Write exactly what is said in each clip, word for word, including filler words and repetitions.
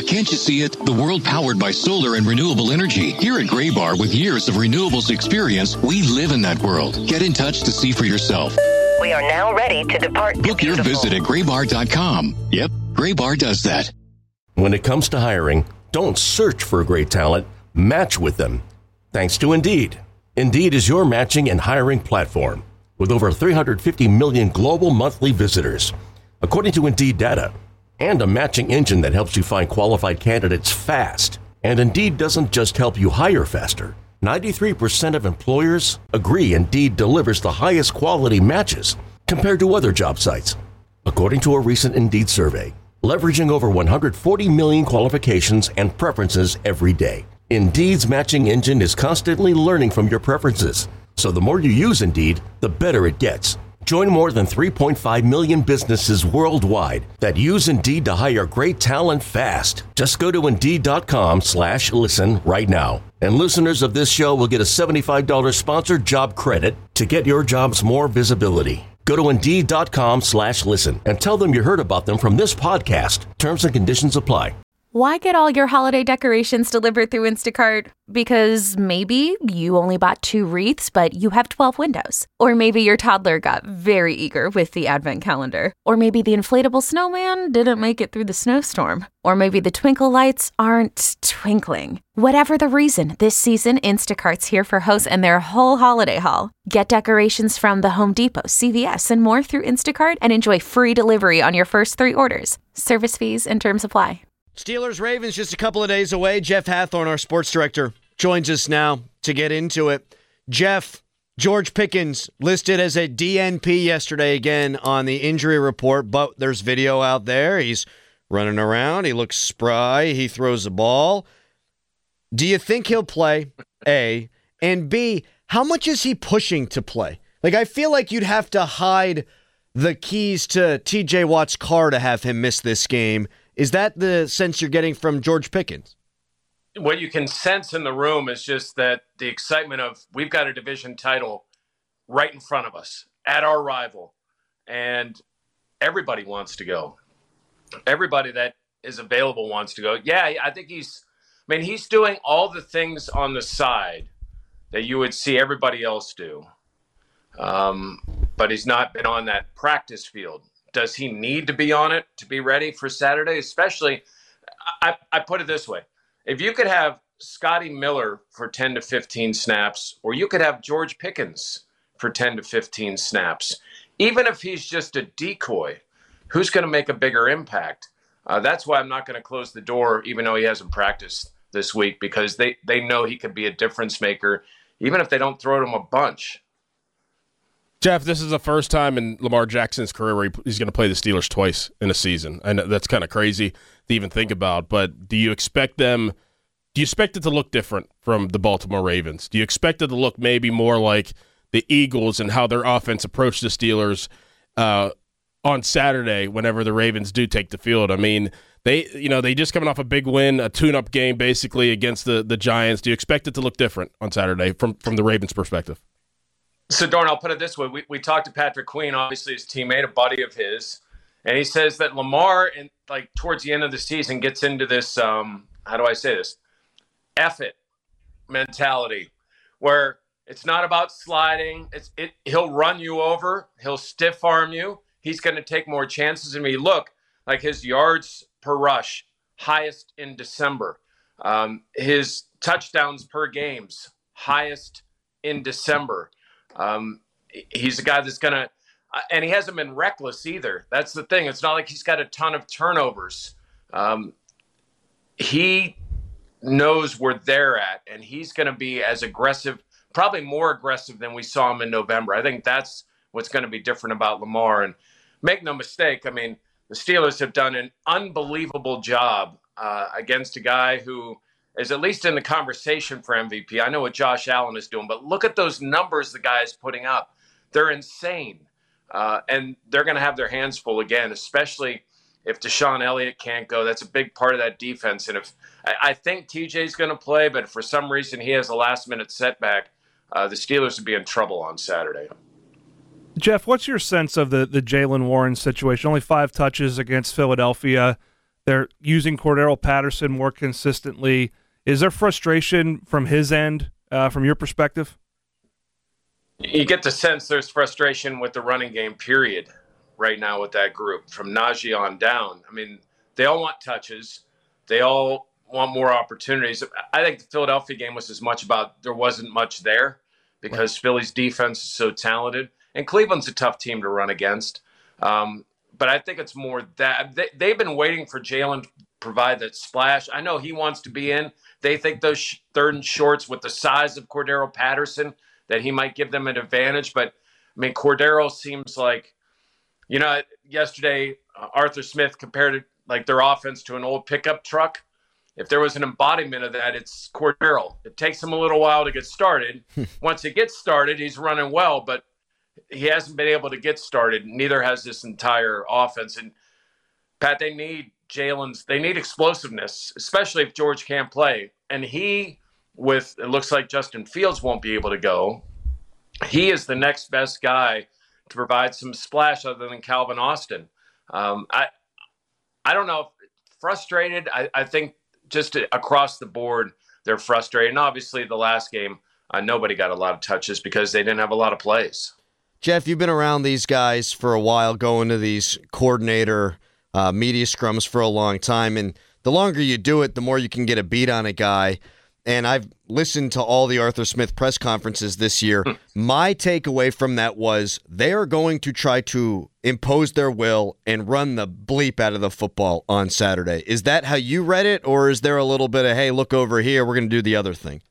can't you see it? The world powered by solar and renewable energy. Here at Graybar, with years of renewables experience, we live in that world. Get in touch to see for yourself. We are now ready to depart. Book your visit at graybar dot com. Yep, Graybar does that. When it comes to hiring, don't search for great talent, match with them. Thanks to Indeed. Indeed is your matching and hiring platform with over three hundred fifty million global monthly visitors, according to Indeed data, and a matching engine that helps you find qualified candidates fast. And Indeed doesn't just help you hire faster. ninety-three percent of employers agree Indeed delivers the highest quality matches compared to other job sites, according to a recent Indeed survey, leveraging over one hundred forty million qualifications and preferences every day. Indeed's matching engine is constantly learning from your preferences, so the more you use Indeed, the better it gets. Join more than three point five million businesses worldwide that use Indeed to hire great talent fast. Just go to Indeed.com slash listen right now. And listeners of this show will get a seventy-five dollars sponsored job credit to get your jobs more visibility. Go to Indeed.com slash listen and tell them you heard about them from this podcast. Terms and conditions apply. Why get all your holiday decorations delivered through Instacart? Because maybe you only bought two wreaths, but you have twelve windows. Or maybe your toddler got very eager with the advent calendar. Or maybe the inflatable snowman didn't make it through the snowstorm. Or maybe the twinkle lights aren't twinkling. Whatever the reason, this season, Instacart's here for hosts and their whole holiday haul. Get decorations from the Home Depot, C V S, and more through Instacart and enjoy free delivery on your first three orders. Service fees and terms apply. Steelers-Ravens just a couple of days away. Jeff Hathorn, our sports director, joins us now to get into it. Jeff, George Pickens listed as a D N P yesterday again on the injury report, but there's video out there. He's running around. He looks spry. He throws the ball. Do you think he'll play, A? And B, how much is he pushing to play? Like, I feel like you'd have to hide the keys to T J Watt's car to have him miss this game. Is that the sense you're getting from George Pickens? What you can sense in the room is just that the excitement of we've got a division title right in front of us at our rival, and everybody wants to go. Everybody that is available wants to go. Yeah, I think he's I mean, he's doing all the things on the side that you would see everybody else do. Um, but he's not been on that practice field. Does he need to be on it to be ready for Saturday? Especially, I, I put it this way. If you could have Scotty Miller for ten to fifteen snaps, or you could have George Pickens for ten to fifteen snaps, even if he's just a decoy, who's going to make a bigger impact? Uh, that's why I'm not going to close the door, even though he hasn't practiced this week, because they, they know he could be a difference maker, even if they don't throw him a bunch. Jeff, this is the first time in Lamar Jackson's career where he's going to play the Steelers twice in a season. I know that's kind of crazy to even think about, but do you expect them – do you expect it to look different from the Baltimore Ravens? Do you expect it to look maybe more like the Eagles and how their offense approached the Steelers uh, on Saturday whenever the Ravens do take the field? I mean, they you know they just coming off a big win, a tune-up game basically against the, the Giants. Do you expect it to look different on Saturday from, from the Ravens' perspective? So, Dorn, I'll put it this way. We, we talked to Patrick Queen, obviously his teammate, a buddy of his, and he says that Lamar, in, like towards the end of the season, gets into this, um, how do I say this, F it mentality, where it's not about sliding. It's it. He'll run you over. He'll stiff arm you. He's going to take more chances. And we look like his yards per rush, highest in December. Um, his touchdowns per games, highest in December. Um, he's a guy that's going to, uh, and he hasn't been reckless either. That's the thing. It's not like he's got a ton of turnovers. Um, he knows where they're at, and he's going to be as aggressive, probably more aggressive than we saw him in November. I think that's what's going to be different about Lamar. And make no mistake, I mean, the Steelers have done an unbelievable job uh, against a guy who is at least in the conversation for M V P. I know what Josh Allen is doing, but look at those numbers the guy is putting up. They're insane. Uh, and they're going to have their hands full again, especially if Deshaun Elliott can't go. That's a big part of that defense. And if I, I think T J's going to play, but if for some reason he has a last-minute setback, uh, the Steelers would be in trouble on Saturday. Jeff, what's your sense of the, the Jaylen Warren situation? Only five touches against Philadelphia. They're using Cordero Patterson more consistently. Is there frustration from his end, uh, from your perspective? You get the sense there's frustration with the running game, period, right now with that group, from Najee on down. I mean, they all want touches. They all want more opportunities. I think the Philadelphia game was as much about there wasn't much there because Philly's defense is so talented. And Cleveland's a tough team to run against. Um, but I think it's more that they, they've been waiting for Jalen to provide that splash. I know he wants to be in. They think those sh- third and shorts with the size of Cordero Patterson, that he might give them an advantage. But, I mean, Cordero seems like, you know, yesterday uh, Arthur Smith compared it, like their offense to an old pickup truck. If there was an embodiment of that, it's Cordero. It takes him a little while to get started. Once it gets started, he's running well, but he hasn't been able to get started. Neither has this entire offense. And, Pat, they need Jalen's – they need explosiveness, especially if George can't play. And he, with – it looks like Justin Fields won't be able to go. He is the next best guy to provide some splash other than Calvin Austin. Um, I I don't know. Frustrated, I, I think just across the board, they're frustrated. And obviously the last game, uh, nobody got a lot of touches because they didn't have a lot of plays. Jeff, you've been around these guys for a while, going to these coordinator uh, media scrums for a long time. And the longer you do it, the more you can get a beat on a guy. And I've listened to all the Arthur Smith press conferences this year. My takeaway from that was they are going to try to impose their will and run the bleep out of the football on Saturday. Is that how you read it, or is there a little bit of, hey, look over here, we're going to do the other thing?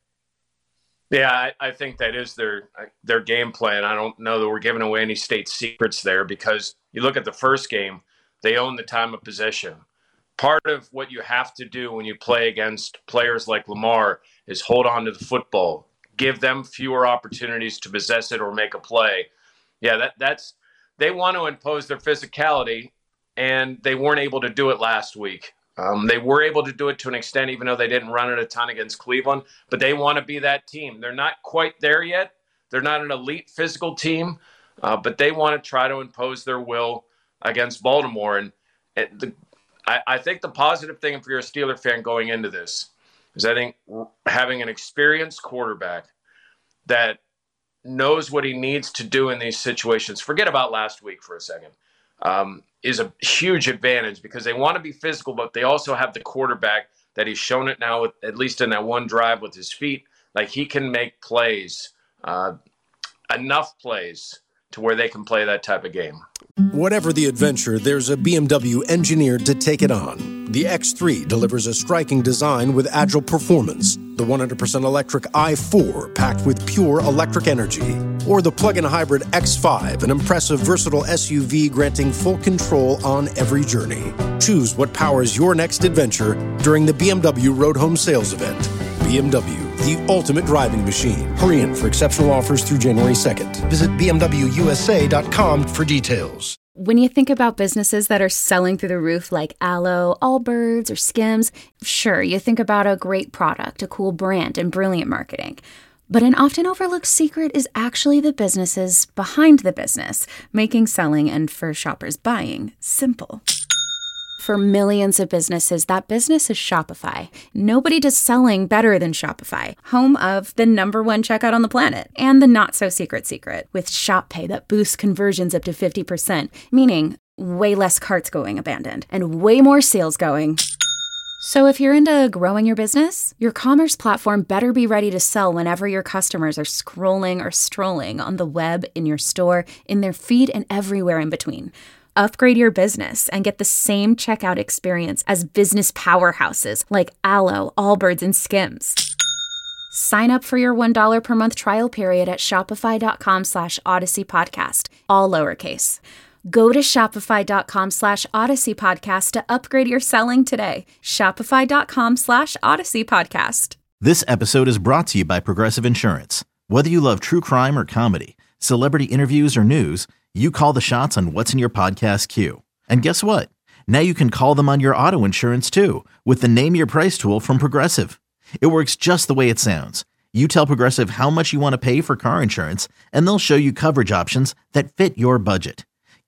Yeah, I, I think that is their their game plan. I don't know that we're giving away any state secrets there, because you look at the first game, they own the time of possession. Part of what you have to do when you play against players like Lamar is hold on to the football, give them fewer opportunities to possess it or make a play. Yeah, that that's they want to impose their physicality, and they weren't able to do it last week. Um, they were able to do it to an extent, even though they didn't run it a ton against Cleveland. But they want to be that team. They're not quite there yet. They're not an elite physical team, uh, but they want to try to impose their will against Baltimore. And, and the I, I think the positive thing, if you're a Steeler fan going into this, is I think having an experienced quarterback that knows what he needs to do in these situations, forget about last week for a second, um, is a huge advantage, because they want to be physical, but they also have the quarterback that he's shown it now, with, at least in that one drive with his feet. Like, he can make plays, uh, enough plays to where they can play that type of game. Whatever the adventure, there's a B M W engineered to take it on. The X three delivers a striking design with agile performance. The one hundred percent electric i four, packed with pure electric energy. Or the plug-in hybrid X five, an impressive, versatile S U V granting full control on every journey. Choose what powers your next adventure during the B M W Road Home Sales Event. B M W, the ultimate driving machine. Hurry in for exceptional offers through January second. Visit b m w u s a dot com for details. When you think about businesses that are selling through the roof like Aloe, Allbirds, or Skims, sure, you think about a great product, a cool brand, and brilliant marketing. But an often overlooked secret is actually the businesses behind the business, making selling and, for shoppers, buying simple. For millions of businesses, that business is Shopify. Nobody does selling better than Shopify, home of the number one checkout on the planet, and the not-so-secret secret, with Shop Pay that boosts conversions up to fifty percent, meaning way less carts going abandoned, and way more sales going. So if you're into growing your business, your commerce platform better be ready to sell whenever your customers are scrolling or strolling on the web, in your store, in their feed, and everywhere in between. Upgrade your business and get the same checkout experience as business powerhouses like Aloe, Allbirds, and Skims. Sign up for your one dollar per month trial period at shopify.com slash Odyssey Podcast, all lowercase. Go to shopify.com slash Odyssey Podcast to upgrade your selling today. Shopify.com slash Odyssey Podcast. This episode is brought to you by Progressive Insurance. Whether you love true crime or comedy, celebrity interviews or news, you call the shots on what's in your podcast queue. And guess what? Now you can call them on your auto insurance too, with the Name Your Price tool from Progressive. It works just the way it sounds. You tell Progressive how much you want to pay for car insurance, and they'll show you coverage options that fit your budget.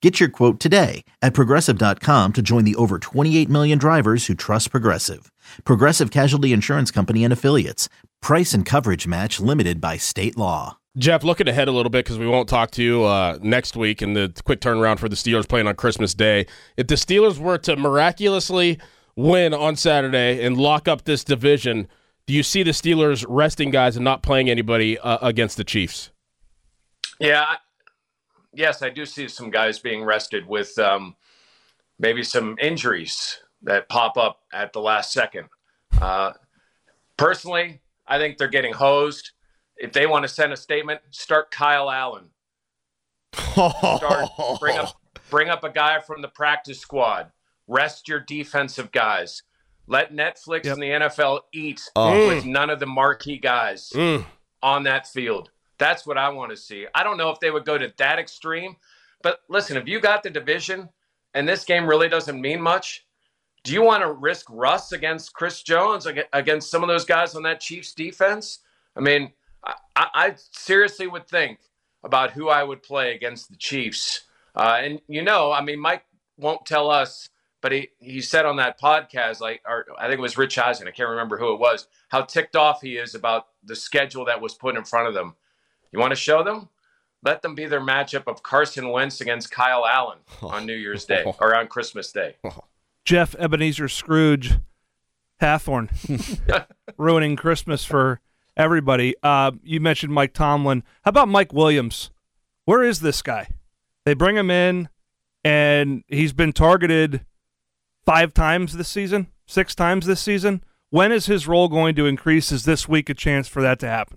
Get your quote today at Progressive dot com to join the over twenty-eight million drivers who trust Progressive. Progressive Casualty Insurance Company and Affiliates. Price and coverage match limited by state law. Jeff, looking ahead a little bit because we won't talk to you uh, next week and the quick turnaround for the Steelers playing on Christmas Day. If the Steelers were to miraculously win on Saturday and lock up this division, do you see the Steelers resting guys and not playing anybody uh, against the Chiefs? Yeah. Yes, I do see some guys being rested with um, maybe some injuries that pop up at the last second. Uh, personally, I think they're getting hosed. If they want to send a statement, start Kyle Allen. Start, bring up, bring up a guy from the practice squad. Rest your defensive guys. Let Netflix yep. and the N F L eat oh. with none of the marquee guys mm. on that field. That's what I want to see. I don't know if they would go to that extreme, but listen, if you got the division and this game really doesn't mean much, do you want to risk Russ against Chris Jones, against some of those guys on that Chiefs defense? I mean, I, I seriously would think about who I would play against the Chiefs. Uh, and, you know, I mean, Mike won't tell us, but he, he said on that podcast, like, or I think it was Rich Eisen, I can't remember who it was, how ticked off he is about the schedule that was put in front of them. You want to show them? Let them be their matchup of Carson Wentz against Kyle Allen on New Year's Day or on Christmas Day. Jeff Ebenezer Scrooge Hathorn ruining Christmas for everybody. Uh, you mentioned Mike Tomlin. How about Mike Williams? Where is this guy? They bring him in, and he's been targeted five times this season, six times this season. When is his role going to increase? Is this week a chance for that to happen?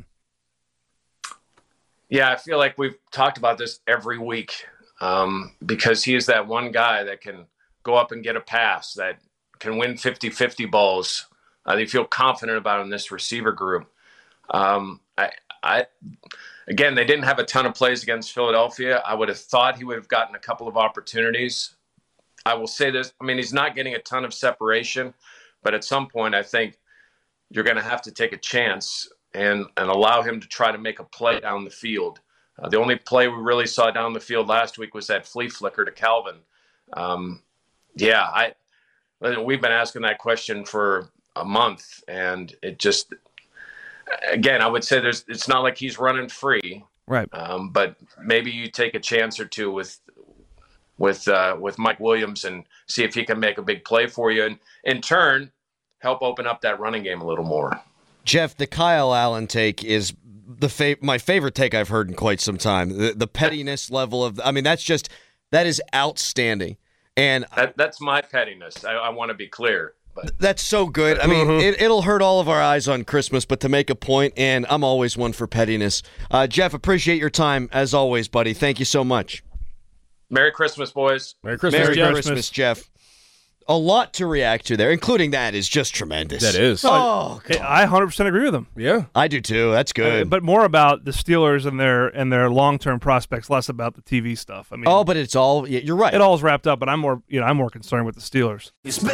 Yeah, I feel like we've talked about this every week um, because he is that one guy that can go up and get a pass, that can win fifty-fifty balls. Uh, they feel confident about in this receiver group. Um, I, I, again, they didn't have a ton of plays against Philadelphia. I would have thought he would have gotten a couple of opportunities. I will say this. I mean, he's not getting a ton of separation, but at some point I think you're going to have to take a chance and, and allow him to try to make a play down the field. Uh, the only play we really saw down the field last week was that flea flicker to Calvin. Um, yeah, I we've been asking that question for a month, and it just, again, I would say there's it's not like he's running free, right? Um, but maybe you take a chance or two with with uh, with Mike Williams and see if he can make a big play for you, and in turn help open up that running game a little more. Jeff, the Kyle Allen take is the fa- my favorite take I've heard in quite some time. The, the pettiness level of, I mean, that's just, that is outstanding. And that, that's my pettiness. I, I want to be clear. But that's so good. I mean, mm-hmm. it, it'll hurt all of our eyes on Christmas, but to make a point, and I'm always one for pettiness. Uh, Jeff, appreciate your time as always, buddy. Thank you so much. Merry Christmas, boys. Merry Christmas, Merry Jeff. Christmas, Jeff. A lot to react to there, including that is just tremendous. That is. Oh, God. I one hundred percent agree with him. Yeah. I do too. That's good. Uh, but more about the Steelers and their and their long-term prospects, less about the T V stuff. I mean, oh, but it's all, you're right. It all is wrapped up, but I'm more, you know, I'm more concerned with the Steelers.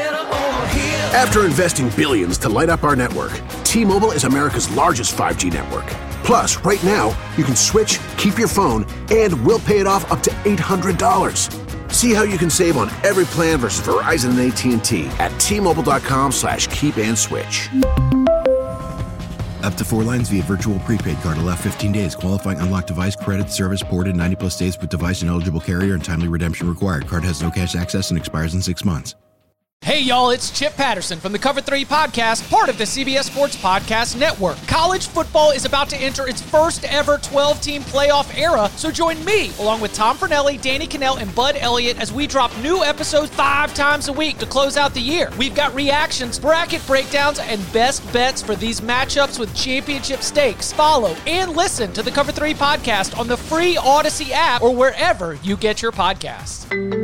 After investing billions to light up our network, T-Mobile is America's largest five G network. Plus, right now, you can switch, keep your phone, and we'll pay it off up to eight hundred dollars. See how you can save on every plan versus Verizon and A T and T at T-Mobile.com slash keep and switch. Up to four lines via virtual prepaid card. Allow fifteen days. Qualifying unlocked device credit service ported ninety plus days with device and eligible carrier and timely redemption required. Card has no cash access and expires in six months. Hey, y'all, it's Chip Patterson from the Cover three Podcast, part of the C B S Sports Podcast Network. College football is about to enter its first ever twelve-team playoff era, so join me, along with Tom Fornelli, Danny Cannell, and Bud Elliott, as we drop new episodes five times a week to close out the year. We've got reactions, bracket breakdowns, and best bets for these matchups with championship stakes. Follow and listen to the Cover three Podcast on the free Odyssey app or wherever you get your podcasts.